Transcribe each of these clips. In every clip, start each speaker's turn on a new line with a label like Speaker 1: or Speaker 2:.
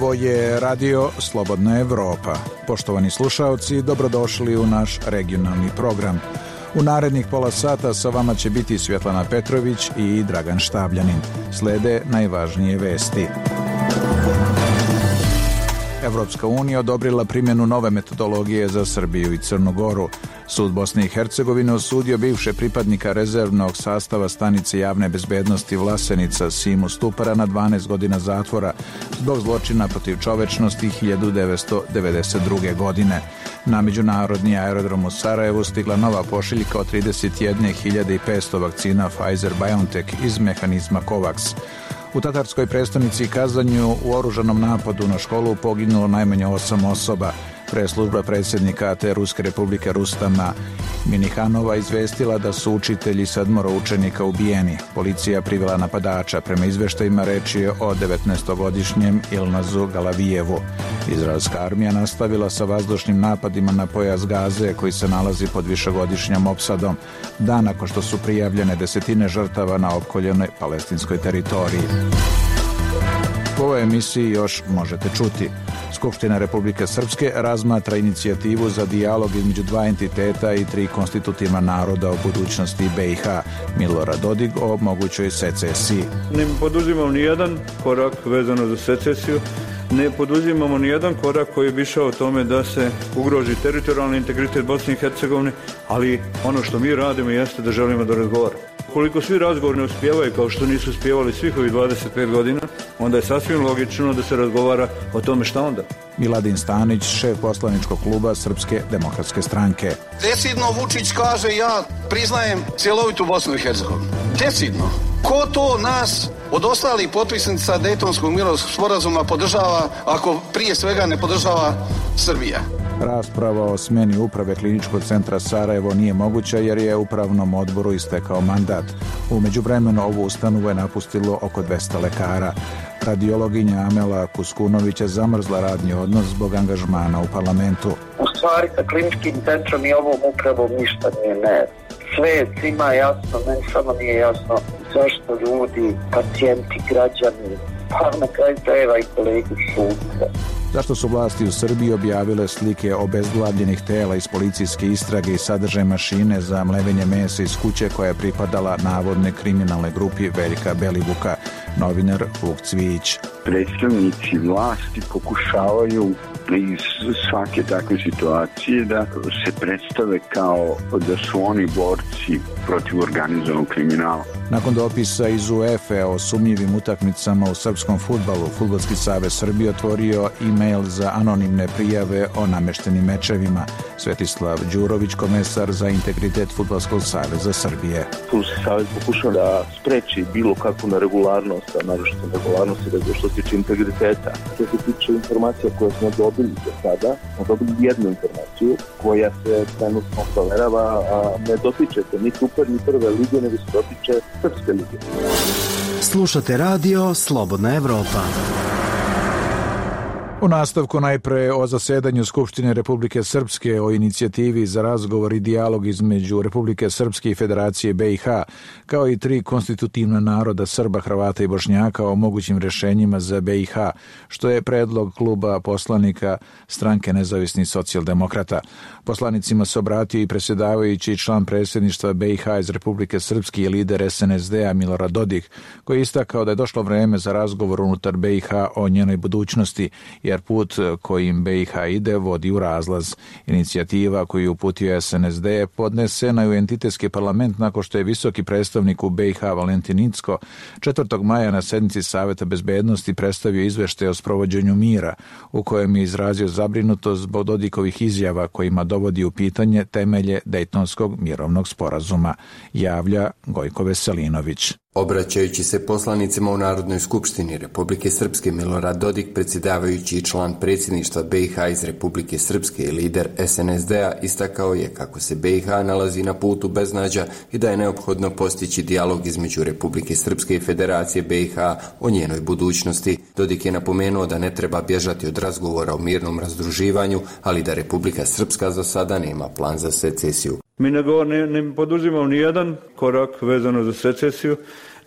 Speaker 1: Ovo je radio Slobodna Evropa. Poštovani slušaoci, dobrodošli u naš regionalni program. U narednih pola sata sa vama će biti Svjetlana Petrović i Dragan Štabljanin. Slede najvažnije vesti. Evropska unija odobrila primjenu nove metodologije za Srbiju i Crnu Goru. Sud Bosne i Hercegovine osudio bivše pripadnika rezervnog sastava stanice javne bezbednosti Vlasenica Simu Stupara na 12 godina zatvora zbog zločina protiv čovečnosti 1992. godine. Na međunarodni aerodrom u Sarajevu stigla nova pošiljka od 31.500 vakcina Pfizer-BioNTech iz mehanizma COVAX. U tatarskoj prestonici Kazanju u oružanom napadu na školu poginulo najmanje 8 osoba. Preslužba predsjednika te Ruske republike Rustama Minihanova izvestila da su učitelji 7 učenika ubijeni. Policija privela napadača. Prema izveštajima reč je o 19-godišnjem Ilnazu Galavijevu. Izraelska armija nastavila sa vazdušnim napadima na pojas Gaze koji se nalazi pod višegodišnjom opsadom, dan nakon što su prijavljene desetine žrtava na opkoljenoj palestinskoj teritoriji. U ovoj emisiji još možete čuti. Skupština Republike Srpske razmatra inicijativu za dijalog između dva entiteta i 3 konstitutivna naroda o budućnosti BiH. Milorad Dodik o mogućoj secesiji.
Speaker 2: Ne poduzimamo ni jedan korak vezano za secesiju, ne poduzimamo ni jedan korak koji bi išao o tome da se ugroži teritorijalni integritet Bosne i Hercegovine, ali ono što mi radimo jeste da želimo da razgovaramo. Koliko svi razgovori ne uspijevaju kao što nisu uspijevali svih ovih 25 godina, onda je sasvim logično da se razgovara o tome šta onda.
Speaker 1: Miladin Stanić, šef poslaničkog kluba Srpske demokratske stranke.
Speaker 3: Decidno Vučić kaže ja priznajem cjelovitu Bosnu i Hercegovinu. Decidno. Ko to nas od ostalih potpisnica Dejtonskog mirovnog sporazuma podržava ako prije svega ne podržava Srbija?
Speaker 1: Rasprava o smjeni uprave Kliničkog centra Sarajevo nije moguća jer je upravnom odboru istekao mandat. U međuvremenu ovu ustanovu je napustilo oko 200 lekara. Radiologinja Amela Kuskunović je zamrzla radni odnos zbog angažmana u parlamentu.
Speaker 4: U stvari sa Kliničkim centrom i ovom upravom ništa nije ne. Sve je svima jasno, meni samo nije jasno zašto ljudi, pacijenti, građani, pa na kraju krajeva i kolegi šute.
Speaker 1: Zašto su vlasti u Srbiji objavile slike obezglavljenih tela iz policijske istrage i sadržaj mašine za mlevenje mesa iz kuće koja je pripadala navodne kriminalne grupi Veljka Belivuka, novinar Vuk Cvijić.
Speaker 5: Predstavnici vlasti pokušavaju iz svake takve situacije da se predstave kao da su oni borci protiv organizovanog kriminala.
Speaker 1: Nakon dopisa iz UEFA o sumnjivim utakmicama u srpskom fudbalu, Fudbalski savez Srbije otvorio e-mail za anonimne prijave o nameštenim mečevima. Svetislav Đurović, komesar za integritet Fudbalskog saveza Srbije.
Speaker 6: Fudbalski savez pokušao da spreči bilo kakvu neregularnost, a naročito neregularnosti što se tiče integriteta. Što se tiče informacija koje smo dobili do sada, smo dobili jednu informaciju koja se trenutno proverava, a ne dotiče se ni super, ni prve lige, nego se dotiče Srpske lige.
Speaker 7: Slušate radio Slobodna Evropa.
Speaker 1: U nastavku najpre o zasedanju Skupštine Republike Srpske o inicijativi za razgovor i dijalog između Republike Srpske i Federacije BiH, kao i 3 konstitutivna naroda Srba, Hrvata i Bošnjaka o mogućim rješenjima za BiH, što je predlog kluba poslanika Stranke nezavisnih socijaldemokrata. Poslanicima se obratio i predsjedavajući član predsjedništva BiH iz Republike Srpske i lider SNSD-a Milorad Dodik, koji je istakao da je došlo vreme za razgovor unutar BiH o njenoj budućnosti, jer put kojim BiH ide vodi u razlaz. Inicijativa koju uputio SNSD podnesena je u entitetski parlament nakon što je visoki predstavnik u BiH Valentin Incko 4. maja na sednici Saveta bezbednosti predstavio izveštaj o sprovođenju mira, u kojem je izrazio zabrinutost zbog Dodikovih izjava kojima dovodi u pitanje temelje Dejtonskog mirovnog sporazuma, javlja Gojko Veselinović.
Speaker 8: Obraćajući se poslanicima u Narodnoj skupštini Republike Srpske, Milorad Dodik, predsjedavajući i član predsjedništva BiH iz Republike Srpske i lider SNSD-a, istakao je kako se BiH nalazi na putu beznađa i da je neophodno postići dijalog između Republike Srpske i Federacije BiH o njenoj budućnosti. Dodik je napomenuo da ne treba bježati od razgovora o mirnom razdruživanju, ali da Republika Srpska za sada nema plan za secesiju.
Speaker 2: Mi ne poduzimamo ni jedan korak vezano za secesiju,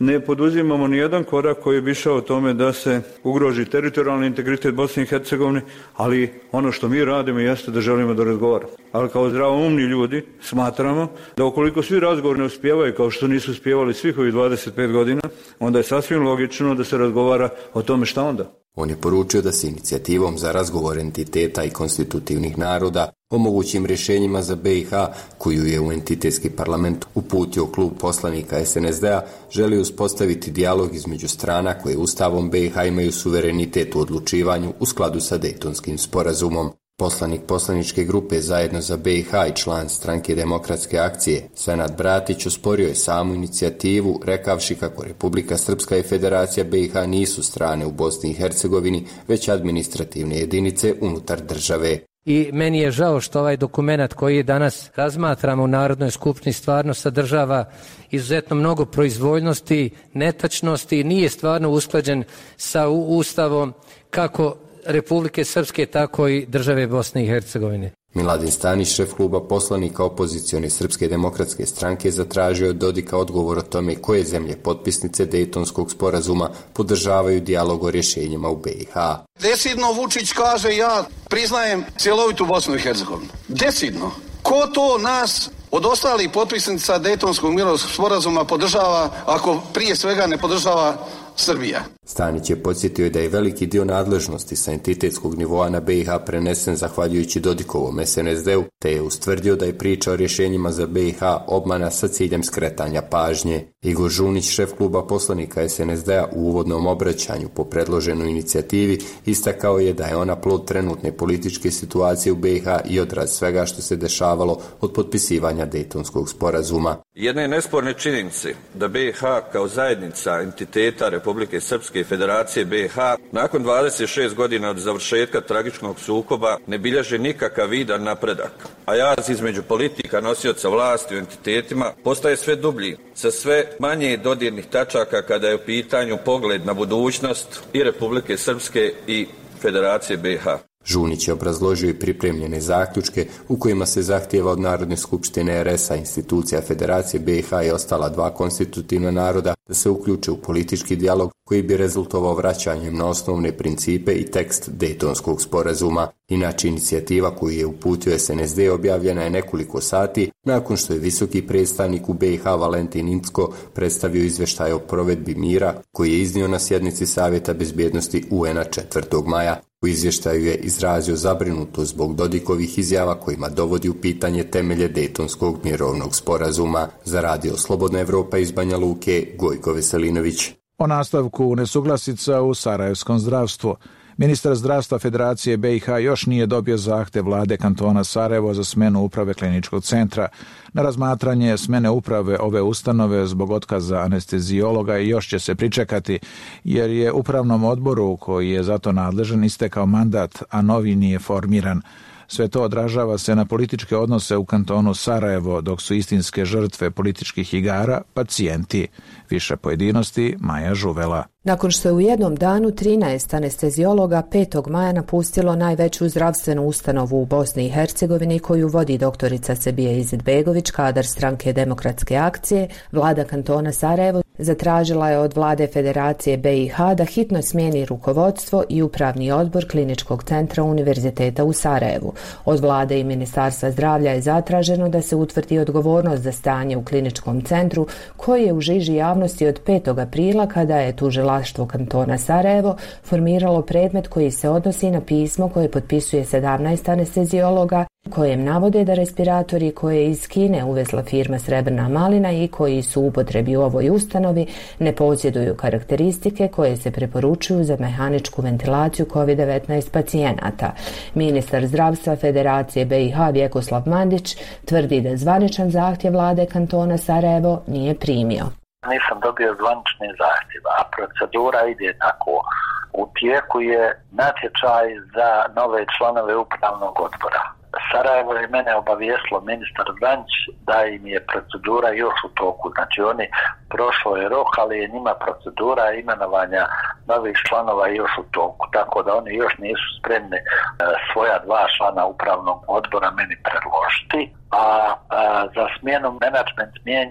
Speaker 2: ne poduzimamo ni jedan korak koji bi išao tome da se ugroži teritorijalni integritet Bosne i Hercegovine, ali ono što mi radimo jeste da želimo da razgovaramo. Ali kao zdravoumni ljudi smatramo da ukoliko svi razgovori ne uspijevaju kao što nisu uspijevali svih ovih 25 godina, onda je sasvim logično da se razgovara o tome šta onda.
Speaker 8: On je poručio da se inicijativom za razgovor entiteta i konstitutivnih naroda o mogućim rješenjima za BiH, koju je u entitetski parlament uputio klub poslanika SNSD-a, želi uspostaviti dijalog između strana koje Ustavom BiH imaju suverenitet u odlučivanju u skladu sa Dejtonskim sporazumom. Poslanik poslaničke grupe Zajedno za BiH i član Stranke demokratske akcije Senad Bratić osporio je samu inicijativu, rekavši kako Republika Srpska i Federacija BiH nisu strane u Bosni i Hercegovini, već administrativne jedinice unutar države.
Speaker 9: I meni je žao što ovaj dokument koji danas razmatramo u Narodnoj skupštini stvarno sadržava izuzetno mnogo proizvoljnosti, netačnosti i nije stvarno usklađen sa Ustavom kako Republike Srpske, tako i države Bosne i Hercegovine.
Speaker 8: Miladin Stanić, šef kluba poslanika opozicione Srpske demokratske stranke, zatražio od Dodika odgovor o tome koje zemlje potpisnice Dejtonskog sporazuma podržavaju dijalog o rješenjima u BiH.
Speaker 3: Decidno Vučić kaže ja priznajem cjelovitu Bosnu i Hercegovinu. Decidno. Ko to nas od ostalih potpisnica Dejtonskog mirovnog sporazuma podržava ako prije svega ne podržava Srbija?
Speaker 8: Stanić je podsjetio da je veliki dio nadležnosti sa entitetskog nivoa na BiH prenesen zahvaljujući Dodikovom SNSD-u, te je ustvrdio da je priča o rješenjima za BiH obmana sa ciljem skretanja pažnje. Igor Žunić, šef kluba poslanika SNSD-a, u uvodnom obraćanju po predloženoj inicijativi istakao je da je ona plod trenutne političke situacije u BiH i odraz svega što se dešavalo od potpisivanja Dejtonskog sporazuma.
Speaker 10: Jedne nesporne činjenice da BiH kao zajednica entiteta Republike Srpske i Federacije BiH nakon 26 godina od završetka tragičnog sukoba ne bilježe nikakav vidan napredak, a jaz između politika nosioca vlasti u entitetima postaje sve dublji, sa sve manje dodirnih tačaka kada je u pitanju pogled na budućnost i Republike Srpske i Federacije BiH.
Speaker 8: Žunić je obrazložio i pripremljene zaključke u kojima se zahtijeva od Narodne skupštine RS-a, institucija Federacije BiH i ostala dva konstitutivna naroda da se uključe u politički dijalog koji bi rezultovao vraćanjem na osnovne principe i tekst Dejtonskog sporazuma. Inače, inicijativa koju je uputio SNSD objavljena je nekoliko sati nakon što je visoki predstavnik u BiH Valentin Incko predstavio izvještaj o provedbi mira koji je iznio na sjednici Savjeta bezbjednosti UN-a 4. maja. U izvještaju je izrazio zabrinutost zbog Dodikovih izjava kojima dovodi u pitanje temelje Dejtonskog mirovnog sporazuma. Za Radio Slobodna Evropa iz Banja Luke, Gojko Veselinović.
Speaker 1: O nastavku nesuglasica u sarajevskom zdravstvu. Ministar zdravstva Federacije BiH još nije dobio zahtev vlade kantona Sarajevo za smenu uprave kliničkog centra. Na razmatranje smene uprave ove ustanove zbog otkaza anestezijologa još će se pričekati, jer je upravnom odboru koji je zato nadležan istekao mandat, a novi nije formiran. Sve to odražava se na političke odnose u kantonu Sarajevo, dok su istinske žrtve političkih igara pacijenti. Više pojedinosti Maja Žuvela.
Speaker 11: Nakon što je u jednom danu 13 anestezijologa 5. maja napustilo najveću zdravstvenu ustanovu u Bosni i Hercegovini koju vodi doktorica Sebije Izidbegović, kadar Stranke demokratske akcije, vlada kantona Sarajevo zatražila je od vlade Federacije BiH da hitno smijeni rukovodstvo i upravni odbor kliničkog centra Univerziteta u Sarajevu. Od vlade i Ministarstva zdravlja je zatraženo da se utvrdi odgovornost za stanje u kliničkom centru koji je u žiži javnosti od 5. aprila kada je tužilaštvo kantona Sarajevo formiralo predmet koji se odnosi na pismo koje potpisuje 17 anestezijologa kojem navode da respiratori koje je iz Kine uvezla firma Srebrna malina i koji su u upotrebi u ovoj ustanovi ne posjeduju karakteristike koje se preporučuju za mehaničku ventilaciju COVID-19 pacijenata. Ministar zdravstva Federacije BiH Vjekoslav Mandić tvrdi da zvaničan zahtjev vlade kantona Sarajevo nije primio.
Speaker 4: Nisam dobio zvanični zahtjev, a procedura ide tako. U tijeku je natječaj za nove članove upravnog odbora. Sarajevo je mene obavijestilo ministar Zanić da im je procedura još u toku. Znači oni prošlo je rok, ali je njima procedura imenovanja novih članova još u toku. Tako da oni još nisu spremni svoja dva člana upravnog odbora meni predložiti. A za smjenu menadžment mijenja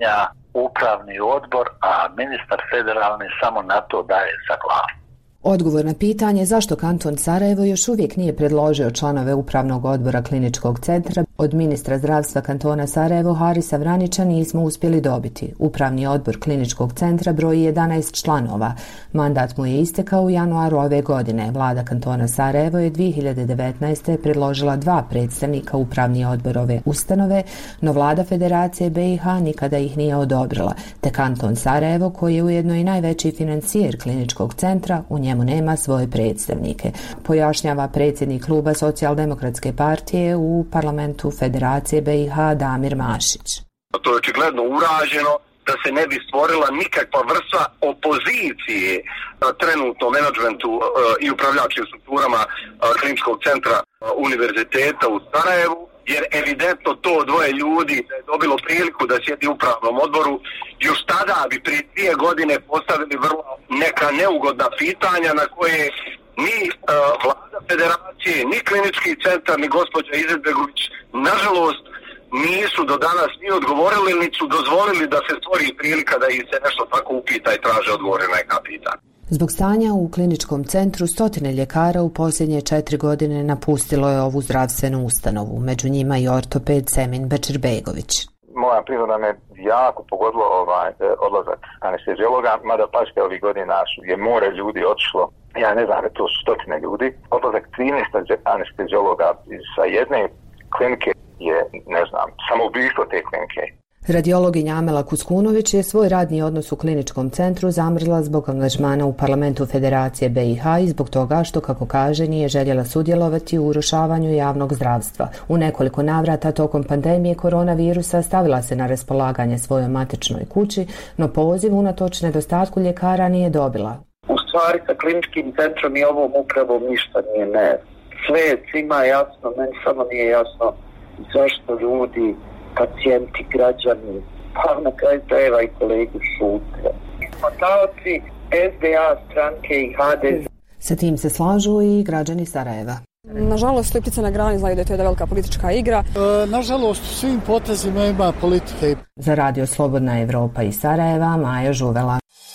Speaker 12: upravni odbor, a ministar federalni samo na to daje saglasnost.
Speaker 11: Odgovor na pitanje zašto kanton Sarajevo još uvijek nije predložio članove upravnog odbora kliničkog centra od ministra zdravstva kantona Sarajevo Harisa Vranića nismo uspjeli dobiti. Upravni odbor kliničkog centra broji 11 članova. Mandat mu je istekao u januaru ove godine. Vlada kantona Sarajevo je 2019. predložila 2 predstavnika upravni odbor ove ustanove, no vlada Federacije BiH nikada ih nije odobrila. Te kanton Sarajevo, koji je ujedno i najveći financijer kliničkog centra, u njemu nema svoje predstavnike, pojašnjava predsjednik kluba Socijaldemokratske partije u parlamentu Federacije BiH Damir Mašić.
Speaker 13: To je očigledno urađeno da se ne bi stvorila nikakva vrsta opozicije trenutno menadžmentu i upravljačkim strukturama kliničkog centra univerziteta u Sarajevu, jer evidentno to dvoje ljudi da je dobilo priliku da sjedi u upravnom odboru, još tada bi prije 2 godine postavili vrlo neka neugodna pitanja na koje ni vlada Federacije, ni klinički centar, ni gospođa Izetbegović, nažalost, nisu do danas ni odgovorili, ni su dozvolili da se stvori prilika da ih se nešto tako upita i traže odgovore na neka pitanja.
Speaker 11: Zbog stanja u kliničkom centru 100 ljekara u posljednje 4 godine napustilo je ovu zdravstvenu ustanovu, među njima i ortoped Semin Bečirbejgović.
Speaker 14: Moja priroda me jako pogodilo odlazak anesteziologa, mada paške ovih godina je more ljudi otišlo, ja ne znam, to su 100 ljudi. Odlazak 13 anesteziologa sa jedne klinike je, ne znam, samoubistvo te klinike.
Speaker 11: Radiologinja Amela Kuskunović je svoj radni odnos u kliničkom centru zamrzla zbog angažmana u parlamentu Federacije BiH i zbog toga što, kako kaže, nije željela sudjelovati u urušavanju javnog zdravstva. U nekoliko navrata tokom pandemije koronavirusa stavila se na raspolaganje svojoj matičnoj kući, no poziv unatoč nedostatku ljekara nije dobila.
Speaker 4: U stvari sa kliničkim centrom i ovom upravom ništa nije ne. Sve je svima jasno, meni samo nije jasno zašto ljudi, pacijenti, građani, pa na kraju krajeva i kolegi šute. Potalci SDA stranke i HDZ.
Speaker 11: Sa tim se slažu i građani Sarajeva.
Speaker 15: Nažalost, Lipice na grani znaju da je to jedna velika politička igra.
Speaker 16: Nažalost, u svim potezima ima politike.
Speaker 11: Za Radio Slobodna Evropa iz Sarajeva, Maja Žuvela.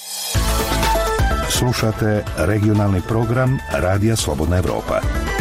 Speaker 17: Slušate regionalni program Radija Slobodna Evropa.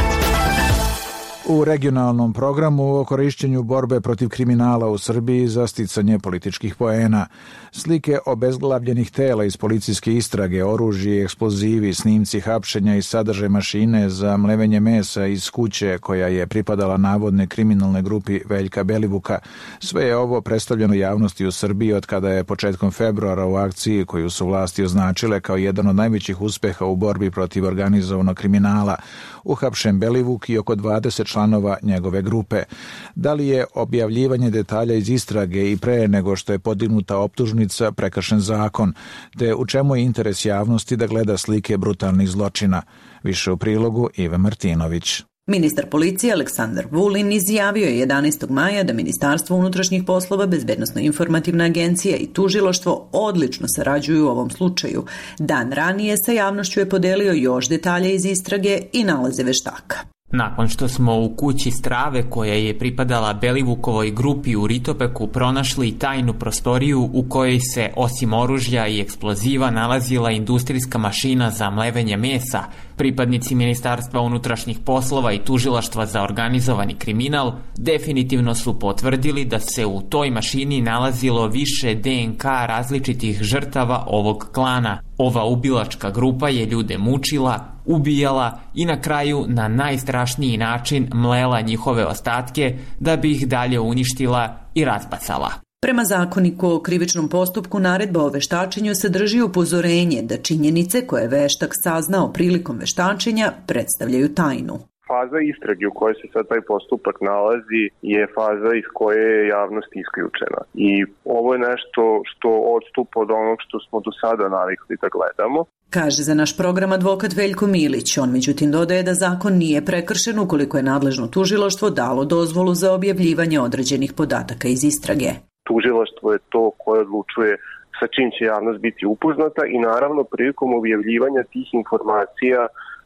Speaker 1: U regionalnom programu o korišćenju borbe protiv kriminala u Srbiji za sticanje političkih poena. Slike obezglavljenih tela iz policijske istrage, oružje, eksplozivi, snimci hapšenja i sadržaj mašine za mlevenje mesa iz kuće koja je pripadala navodne kriminalne grupi Veljka Belivuka. Sve je ovo predstavljeno javnosti u Srbiji od kada je početkom februara u akciji koju su vlasti označile kao jedan od najvećih uspeha u borbi protiv organizovanog kriminala uhapšen Belivuk i oko 20 članova njegove grupe. Da li je objavljivanje detalja iz istrage i pre nego što je podignuta optužnica prekršen zakon, te u čemu je interes javnosti da gleda slike brutalnih zločina? Više u prilogu Ive Martinović.
Speaker 18: Ministar policije Aleksandar Vulin izjavio je 11. maja da Ministarstvo unutrašnjih poslova, Bezbednosno-informativna agencija i tužilaštvo odlično sarađuju u ovom slučaju. Dan ranije sa javnošću je podelio još detalje iz istrage i nalaze veštaka.
Speaker 19: Nakon što smo u kući strave koja je pripadala Belivukovoj grupi u Ritopeku pronašli tajnu prostoriju u kojoj se osim oružja i eksploziva nalazila industrijska mašina za mlevenje mesa, pripadnici Ministarstva unutrašnjih poslova i tužilaštva za organizovani kriminal definitivno su potvrdili da se u toj mašini nalazilo više DNK različitih žrtava ovog klana. Ova ubilačka grupa je ljude mučila, ubijala i na kraju na najstrašniji način mlela njihove ostatke da bi ih dalje uništila i razbacala.
Speaker 18: Prema zakoniku o krivičnom postupku naredba o veštačenju sadrži upozorenje da činjenice koje je veštak saznao prilikom veštačenja predstavljaju tajnu.
Speaker 6: Faza istrage u kojoj se sad taj postupak nalazi je faza iz koje je javnost isključena. I ovo je nešto što odstupa od onog što smo do sada navikli da gledamo.
Speaker 18: Kaže za naš program advokat Veljko Milić. On međutim dodaje da zakon nije prekršen ukoliko je nadležno tužilaštvo dalo dozvolu za objavljivanje određenih podataka iz istrage.
Speaker 6: Tužilaštvo je to koje odlučuje sa čim će javnost biti upoznata i naravno prilikom objavljivanja tih informacija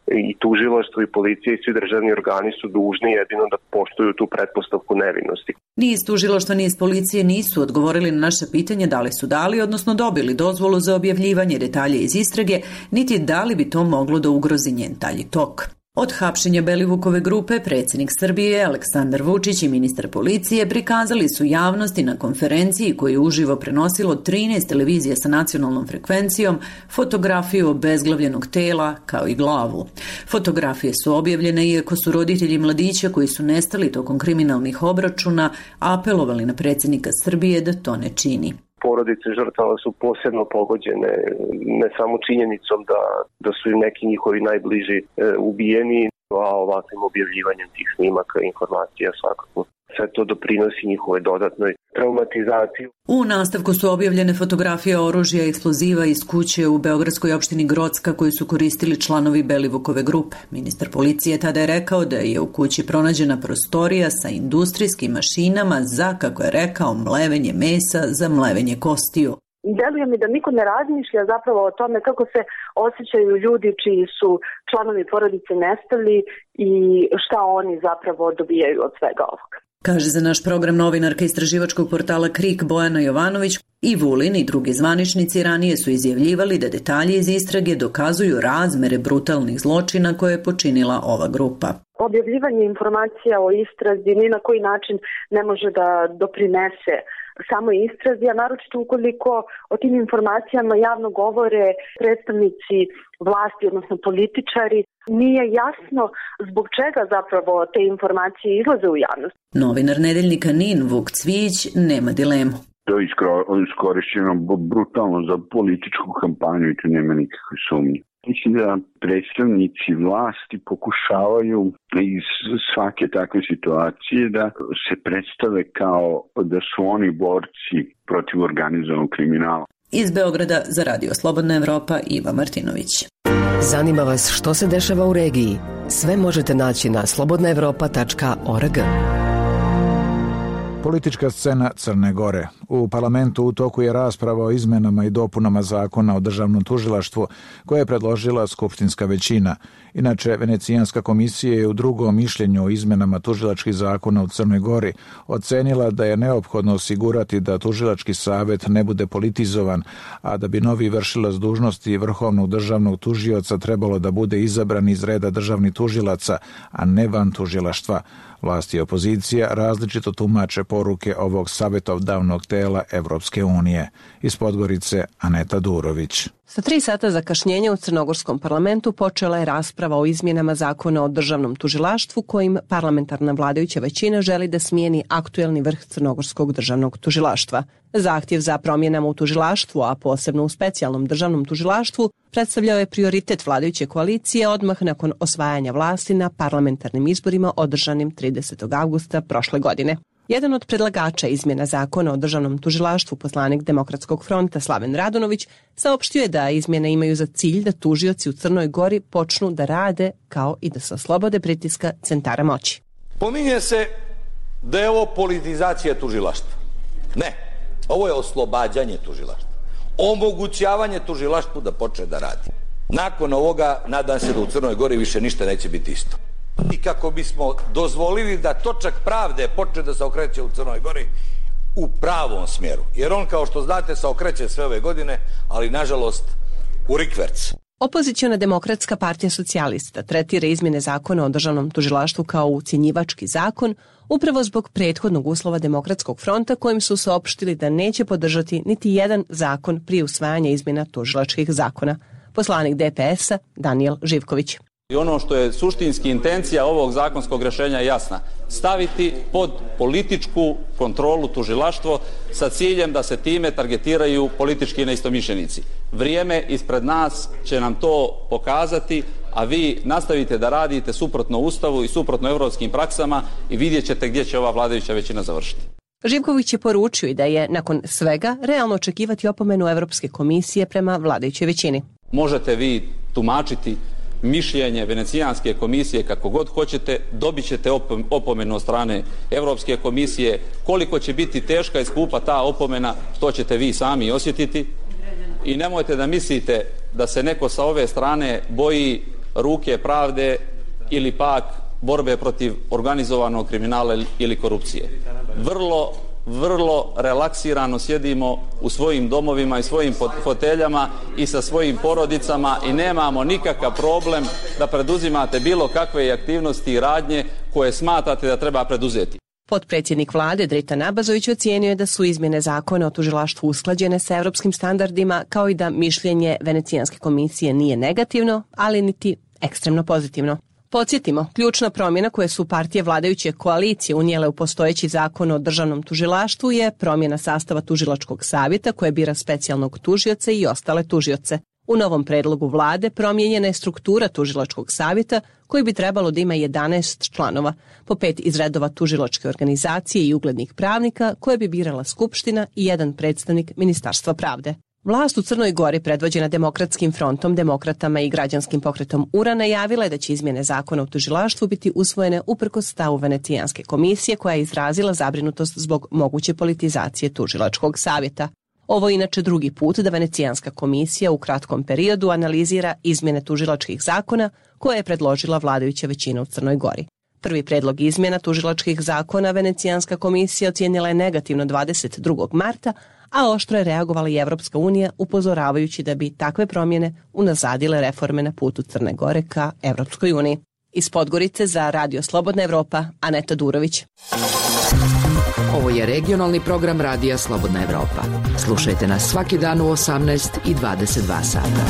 Speaker 6: i tužilaštvo i policija i svi državni organi su dužni jedino da poštuju tu pretpostavku nevinosti.
Speaker 18: Ni iz tužilaštva ni iz policije nisu odgovorili na naše pitanje da li su dali, odnosno dobili dozvolu za objavljivanje detalja iz istrage, niti da li bi to moglo da ugrozi njen dalji tok. Od hapšenja Belivukove grupe predsjednik Srbije Aleksandar Vučić i ministar policije prikazali su javnosti na konferenciji koju je uživo prenosilo 13 televizija sa nacionalnom frekvencijom fotografiju obezglavljenog tela kao i glavu. Fotografije su objavljene iako su roditelji mladića koji su nestali tokom kriminalnih obračuna apelovali na predsjednika Srbije da to ne čini.
Speaker 6: Porodice žrtava su posebno pogođene ne samo činjenicom da su im neki njihovi najbliži ubijeni, a ovakvim objavljivanjem tih snimaka i informacija svakako. Sve to doprinosi njihovoj dodatnoj traumatizaciji.
Speaker 18: U nastavku su objavljene fotografije oružja i eksploziva iz kuće u beogradskoj opštini Grocka koju su koristili članovi Belivukove grupe. Ministar policije tada je rekao da je u kući pronađena prostorija sa industrijskim mašinama za, kako je rekao, mlevenje mesa za mlevenje kostiju.
Speaker 20: Deluje mi da niko ne razmišlja zapravo o tome kako se osjećaju ljudi čiji su članovi porodice nestali i šta oni zapravo dobijaju od svega ovoga.
Speaker 18: Kaže za naš program novinarka istraživačkog portala KRIK Bojana Jovanović. I Vulin i drugi zvaničnici ranije su izjavljivali da detalji iz istrage dokazuju razmere brutalnih zločina koje je počinila ova grupa.
Speaker 20: Objavljivanje informacija o istrazi ni na koji način ne može da doprinese samo istrazi, a naročito ukoliko o tim informacijama javno govore predstavnici vlasti, odnosno političari, nije jasno zbog čega zapravo te informacije izlaze u javnost.
Speaker 18: Novinar nedeljnika NIN Vuk Cvijić nema dilemu.
Speaker 5: To je iskorišćeno brutalno za političku kampanju i tu nema nikakve sumnje. Mislim da predstavnici vlasti pokušavaju iz svake takve situacije da se predstave kao da su oni borci protiv organizovanog kriminala.
Speaker 18: Iz Beograda za Radio Slobodna Evropa Iva Martinović.
Speaker 21: Zanima vas što se dešava u regiji? Sve možete naći na slobodnaevropa.org.
Speaker 1: Politička scena Crne Gore. U parlamentu u toku je rasprava o izmenama i dopunama zakona o državnom tužilaštvu koje je predložila skupštinska većina. Inače, Venecijanska komisija je u drugom mišljenju o izmenama tužilačkih zakona u Crnoj Gori ocenila da je neophodno osigurati da tužilački savet ne bude politizovan, a da bi novi vršilac dužnosti vrhovnog državnog tužioca trebalo da bude izabran iz reda državnih tužilaca, a ne van tužilaštva. Vlast i opozicija različito tumače poruke ovog savjetodavnog tela Evropske unije. Iz Podgorice Aneta Durović.
Speaker 22: Sa 3 sata zakašnjenja u crnogorskom parlamentu počela je rasprava o izmjenama zakona o državnom tužilaštvu kojim parlamentarna vladajuća većina želi da smijeni aktuelni vrh crnogorskog državnog tužilaštva. Zahtjev za promjenama u tužilaštvu, a posebno u specijalnom državnom tužilaštvu, predstavljao je prioritet vladajuće koalicije odmah nakon osvajanja vlasti na parlamentarnim izborima održanim 30. avgusta prošle godine. Jedan od predlagača izmjena zakona o državnom tužilaštvu, poslanik Demokratskog fronta Slaven Radonović, saopštio je da izmjene imaju za cilj da tužioci u Crnoj Gori počnu da rade kao i da se oslobode pritiska centara moći.
Speaker 23: Pominje se da je ovo politizacija tužilaštva. Ne, ovo je oslobađanje tužilaštva. Omogućavanje tužilaštvu da počne da radi. Nakon ovoga nadam se da u Crnoj Gori više ništa neće biti isto. I kako bismo dozvolili da točak pravde počne da se okreće u Crnoj Gori u pravom smjeru. Jer on, kao što znate, se okreće sve ove godine, ali nažalost u rikverc.
Speaker 22: Opoziciona Demokratska partija socijalista tretira izmjene zakona o državnom tužilaštvu kao ucjenjivački zakon, upravo zbog prethodnog uslova Demokratskog fronta kojim su saopštili da neće podržati niti jedan zakon prije usvajanja izmjena tužilačkih zakona. Poslanik DPS-a Danijel Živković.
Speaker 24: I ono što je suštinski intencija ovog zakonskog rješenja je jasna. Staviti pod političku kontrolu tužilaštvo sa ciljem da se time targetiraju politički neistomišljenici. Vrijeme ispred nas će nam to pokazati, a vi nastavite da radite suprotno Ustavu i suprotno europskim praksama i vidjet ćete gdje će ova vladajuća većina završiti.
Speaker 22: Živković je poručio i da je nakon svega realno očekivati opomenu Evropske komisije prema vladajućoj većini.
Speaker 24: Možete vi tumačiti mišljenje Venecijanske komisije kako god hoćete, dobit ćete opomenu od strane Europske komisije. Koliko će biti teška i skupa ta opomena, to ćete vi sami osjetiti. I nemojte da mislite da se neko sa ove strane boji ruke pravde ili pak borbe protiv organizovanog kriminala ili korupcije. Vrlo relaksirano sjedimo u svojim domovima i svojim foteljama i sa svojim porodicama i nemamo nikakav problem da preduzimate bilo kakve aktivnosti i radnje koje smatrate da treba preduzeti.
Speaker 22: Potpredsjednik vlade Dritan Abazović ocijenio je da su izmjene zakona o tužilaštvu usklađene sa evropskim standardima, kao i da mišljenje Venecijanske komisije nije negativno, ali niti ekstremno pozitivno. Podsjetimo, ključna promjena koje su partije vladajuće koalicije unijele u postojeći zakon o državnom tužilaštvu je promjena sastava tužilačkog savjeta koje bira specijalnog tužioca i ostale tužioce. U novom predlogu vlade promijenjena je struktura tužilačkog savjeta koji bi trebalo da ima 11 članova, po 5 iz redova tužilačke organizacije i uglednih pravnika koje bi birala Skupština i jedan predstavnik Ministarstva pravde. Vlast u Crnoj Gori, predvođena Demokratskim frontom, Demokratama i Građanskim pokretom URA, najavila je da će izmjene zakona o tužilaštvu biti usvojene uprkos stavu Venecijanske komisije koja je izrazila zabrinutost zbog moguće politizacije tužilačkog savjeta. Ovo je inače drugi put da Venecijanska komisija u kratkom periodu analizira izmjene tužilačkih zakona koje je predložila vladajuća većina u Crnoj Gori. Prvi predlog izmjena tužilačkih zakona Venecijanska komisija ocijenila je negativno 22. marta, a oštro je reagovala i Evropska unija upozoravajući da bi takve promjene unazadile reforme na putu Crne Gore ka Evropskoj uniji. Iz Podgorice za Radio Slobodna Evropa, Aneta Durović.
Speaker 21: Ovo je regionalni program Radija Slobodna Evropa. Slušajte nas svaki dan u 18 i 22 sata.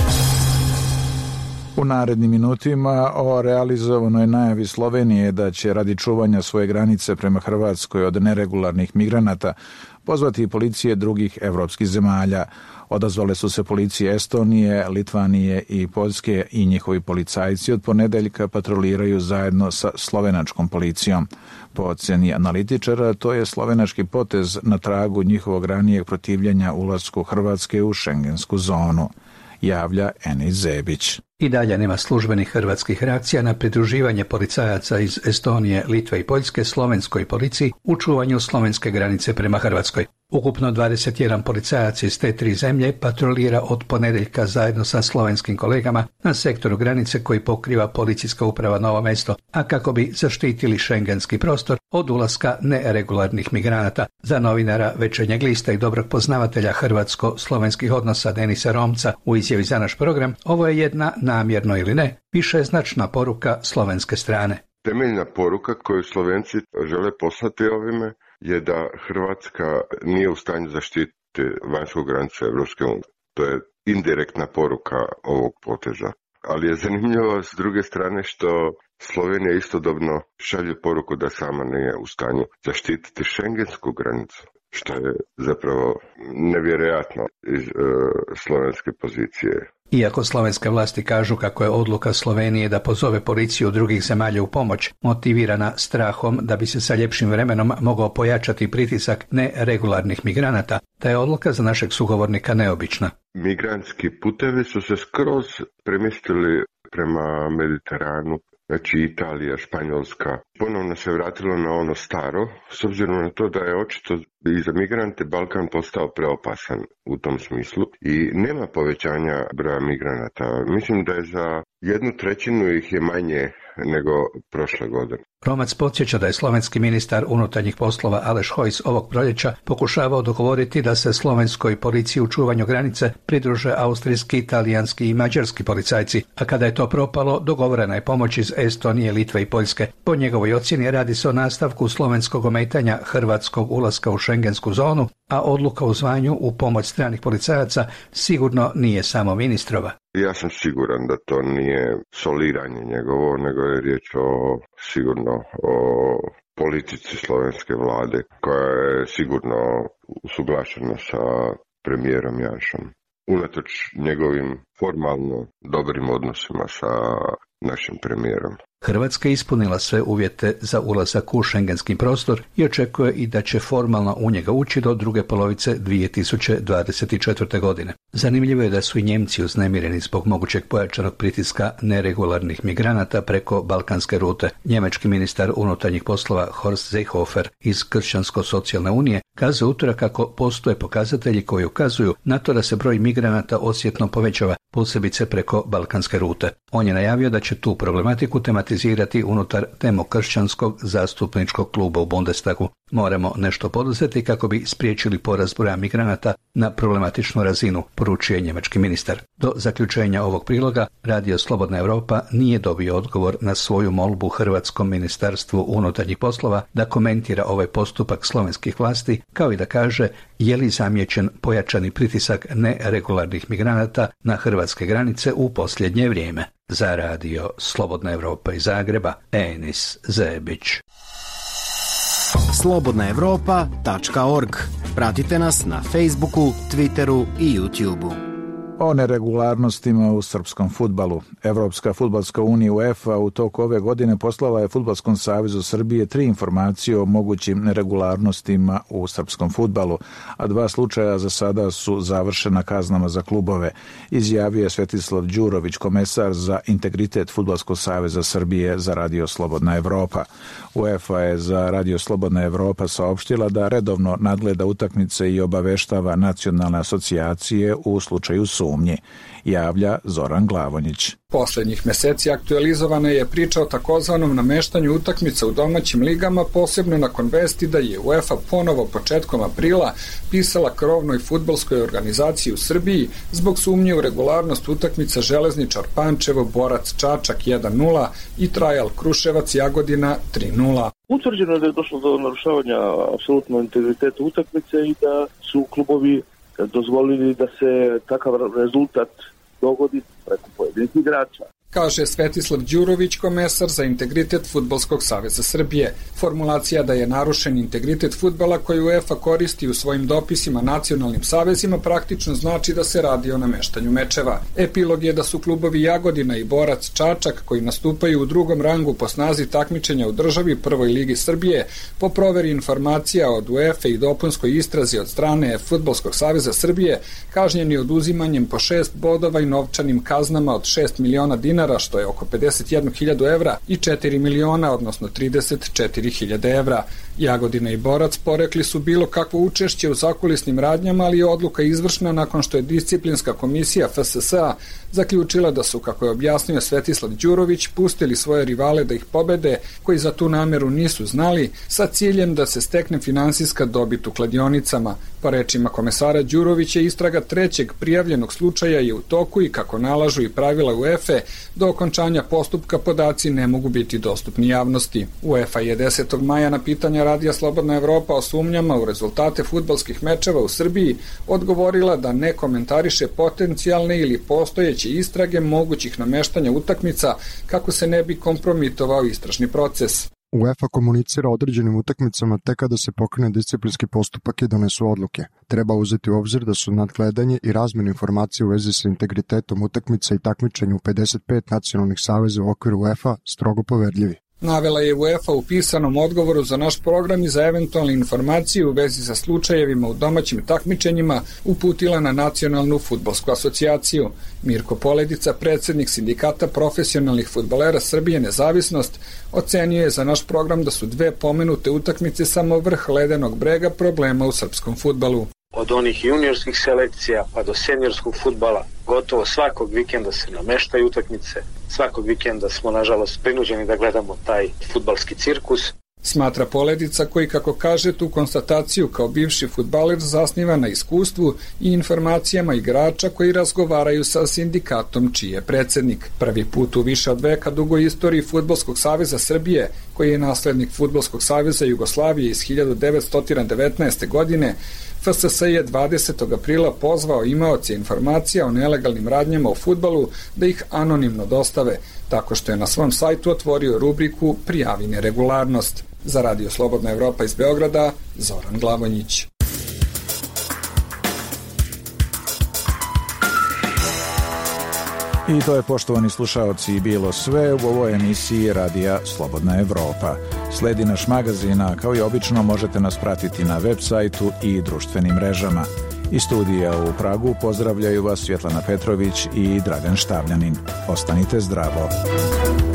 Speaker 1: U narednim minutima o realizovanoj najavi Slovenije da će radi čuvanja svoje granice prema Hrvatskoj od neregularnih migranata pozvati policije drugih evropskih zemalja. Odazvale su se policije Estonije, Litvanije i Poljske i njihovi policajci od ponedeljka patroliraju zajedno sa slovenačkom policijom. Po ocjeni analitičara, to je slovenački potez na tragu njihovog ranijeg protivljenja ulasku Hrvatske u šengensku zonu, javlja Enis Zebić.
Speaker 2: I dalje nema službenih hrvatskih reakcija na pridruživanje policajaca iz Estonije, Litve i Poljske slovenskoj policiji u čuvanju slovenske granice prema Hrvatskoj. Ukupno 21 policajac iz te tri zemlje patrolira od ponedeljka zajedno sa slovenskim kolegama na sektoru granice koji pokriva policijska uprava Novo Mesto, a kako bi zaštitili šengenski prostor od ulaska neregularnih migranata. Za novinara Večernjeg lista i dobrog poznavatelja hrvatsko-slovenskih odnosa Denisa Romca u izjavi za naš program, ovo je jedna, namjerno ili ne, višeznačna poruka slovenske strane.
Speaker 3: Temeljna poruka koju Slovenci žele poslati ovime je da Hrvatska nije u stanju zaštititi vanjsku granicu Evropske unije. To je indirektna poruka ovog poteza. Ali je zanimljivo s druge strane što Slovenija istodobno šalje poruku da sama nije u stanju zaštititi šengensku granicu, što je zapravo nevjerojatno iz slovenske pozicije.
Speaker 2: Iako slovenske vlasti kažu kako je odluka Slovenije da pozove policiju drugih zemalja u pomoć motivirana strahom da bi se sa ljepšim vremenom mogao pojačati pritisak neregularnih migranata, ta je odluka za našeg sugovornika neobična.
Speaker 3: Migrantski putevi su se skroz premjestili prema Mediteranu, znači Italija, Španjolska. Ponovno se vratilo na ono staro, s obzirom na to da je očito i za migrante Balkan postao preopasan u tom smislu i nema povećanja broja migranata. Mislim da je za 1/3 ih je manje nego prošle godine.
Speaker 2: Romac podsjeća da je slovenski ministar unutarnjih poslova Aleš Hojs ovog proljeća pokušavao dogovoriti da se slovenskoj policiji u čuvanju granice pridruže austrijski, talijanski i mađarski policajci, a kada je to propalo, dogovorena je pomoć iz Estonije, Litve i Poljske. Po njegovoj ocjeni radi se o nastavku slovenskog ometanja hrvatskog ulaska u šengensku zonu, a odluka o zvanju u pomoć stranih policajaca sigurno nije samo ministrova.
Speaker 3: Ja sam siguran da to nije soliranje njegovo, nego je riječ sigurno o politici slovenske vlade, koja je sigurno usuglašena sa premijerom Janšom. Unatoč njegovim formalno dobrim odnosima sa našim premijerom.
Speaker 2: Hrvatska je ispunila sve uvjete za ulazak u šengenski prostor i očekuje i da će formalno u njega ući do druge polovice 2024. godine. Zanimljivo je da su i Njemci uznemireni zbog mogućeg pojačanog pritiska neregularnih migranata preko balkanske rute. Njemački ministar unutarnjih poslova Horst Seehofer iz Kršćansko-socijalne unije kazao utorak kako postoje pokazatelji koji ukazuju na to da se broj migranata osjetno povećava, posebice preko balkanske rute. On je najavio da će tu problematiku tematizirati unutar demokršćanskog zastupničkog kluba u Bundestagu. Moramo nešto poduzeti kako bi spriječili porast broja migranata na problematičnu razinu, poručuje njemački ministar. Do zaključenja ovog priloga Radio Slobodna Europa nije dobio odgovor na svoju molbu Hrvatskom ministarstvu unutarnjih poslova da komentira ovaj postupak slovenskih vlasti, kao i da kaže je li zamijećen pojačani pritisak neregularnih migranata na hrvatske granice u posljednje vrijeme. Za Radio Slobodna Europa iz Zagreba, Enis Zebić.
Speaker 7: slobodnaevropa.org. Pratite nas na Facebooku, Twitteru i YouTubeu.
Speaker 1: O neregularnostima u srpskom fudbalu. Evropska fudbalska unija UEFA u toku ove godine poslala je Fudbalskom savezu Srbije 3 informacije o mogućim neregularnostima u srpskom fudbalu, a 2 slučaja za sada su završena kaznama za klubove, izjavio je Svetislav Đurović, komesar za integritet Fudbalskog saveza Srbije za Radio Slobodna Evropa. UEFA je za Radio Slobodna Evropa saopštila da redovno nadgleda utakmice i obaveštava nacionalne asocijacije u slučaju sumnje, javlja Zoran Glavonjić.
Speaker 8: Poslednjih meseci aktualizovana je priča o takozvanom nameštanju utakmica u domaćim ligama, posebno nakon vesti da je UEFA ponovo početkom aprila pisala krovnoj fudbalskoj organizaciji u Srbiji zbog sumnje u regularnost utakmica Železničar Pančevo, Borac Čačak 1-0 i Trajal Kruševac Jagodina 3-0.
Speaker 6: Utvrđeno je da je došlo do narušavanja apsolutno integriteta utakmice i da su klubovi dozvolili da se takav rezultat dogodi preko pojedinih igrača.
Speaker 8: Kaže Svetislav Đurović, komesar za integritet Fudbalskog saveza Srbije. Formulacija da je narušen integritet fudbala koju UEFA koristi u svojim dopisima nacionalnim savezima praktično znači da se radi o nameštanju mečeva. Epilog je da su klubovi Jagodina i Borac Čačak, koji nastupaju u drugom rangu po snazi takmičenja u državi Prvoj ligi Srbije, po proveri informacija od UEFA i dopunskoj istrazi od strane Fudbalskog saveza Srbije, kažnjeni oduzimanjem po 6 bodova i novčanim kaznama od 6 miliona dinara, što je oko 51.000 evra, i 4 miliona, odnosno 34.000 evra. Jagodina i Borac porekli su bilo kakvo učešće u zakulisnim radnjama, ali je odluka izvršna nakon što je disciplinska komisija FSSA zaključila da su, kako je objasnio Svetislav Đurović, pustili svoje rivale da ih pobede, koji za tu nameru nisu znali, sa ciljem da se stekne finansijska dobit u kladionicama. Po rečima komesara Đurovića, istraga trećeg prijavljenog slučaja je u toku i, kako nalažu i pravila UEFA, do okončanja postupka podaci ne mogu biti dostupni javnosti. UEFA je 10. maja na pitanja Radija Slobodna Evropa o sumnjama u rezultate fudbalskih mečeva u Srbiji odgovorila da ne komentariše potencijalne ili postojeće istrage mogućih nameštanja utakmica kako se ne bi kompromitovao istražni proces.
Speaker 9: UEFA komunicira o određenim utakmicama tek kada se pokrene disciplinski postupak i donesu odluke. Treba uzeti u obzir da su nadgledanje i razmjena informacija u vezi sa integritetom utakmica i takmičenju u 55 nacionalnih saveza u okviru UEFA strogo poverljivi.
Speaker 8: Navela je UEFA u pisanom odgovoru za naš program i za eventualne informacije u vezi sa slučajevima u domaćim takmičenjima uputila na Nacionalnu fudbalsku asocijaciju. Mirko Poledica, predsjednik sindikata profesionalnih fudbalera Srbije Nezavisnost, ocenio je za naš program da su 2 pomenute utakmice samo vrh ledenog brega problema u srpskom fudbalu.
Speaker 10: Od onih juniorskih selekcija pa do seniorskog fudbala gotovo svakog vikenda se nameštaju utakmice. Svakog vikenda smo, nažalost, prinuđeni da gledamo taj fudbalski cirkus.
Speaker 8: Smatra Poledica, koji, kako kaže, tu konstataciju kao bivši fudbaler zasniva na iskustvu i informacijama igrača koji razgovaraju sa sindikatom čiji je predsjednik. Prvi put u više od veka dugoj istoriji Fudbalskog saveza Srbije, koji je naslednik Fudbalskog saveza Jugoslavije iz 1919. godine, FSS je 20. aprila pozvao imaoce informacija o nelegalnim radnjama u fudbalu da ih anonimno dostave, tako što je na svom sajtu otvorio rubriku Prijavi neregularnost. Za Radio Slobodna Evropa iz Beograda, Zoran Glavonjić.
Speaker 1: I to je, poštovani slušaoci, bilo sve u ovoj emisiji Radija Slobodna Evropa. Sledi naš magazin, a kao i obično možete nas pratiti na web sajtu i društvenim mrežama. Iz studija u Pragu pozdravljaju vas Svjetlana Petrović i Dragan Štavljanin. Ostanite zdravo.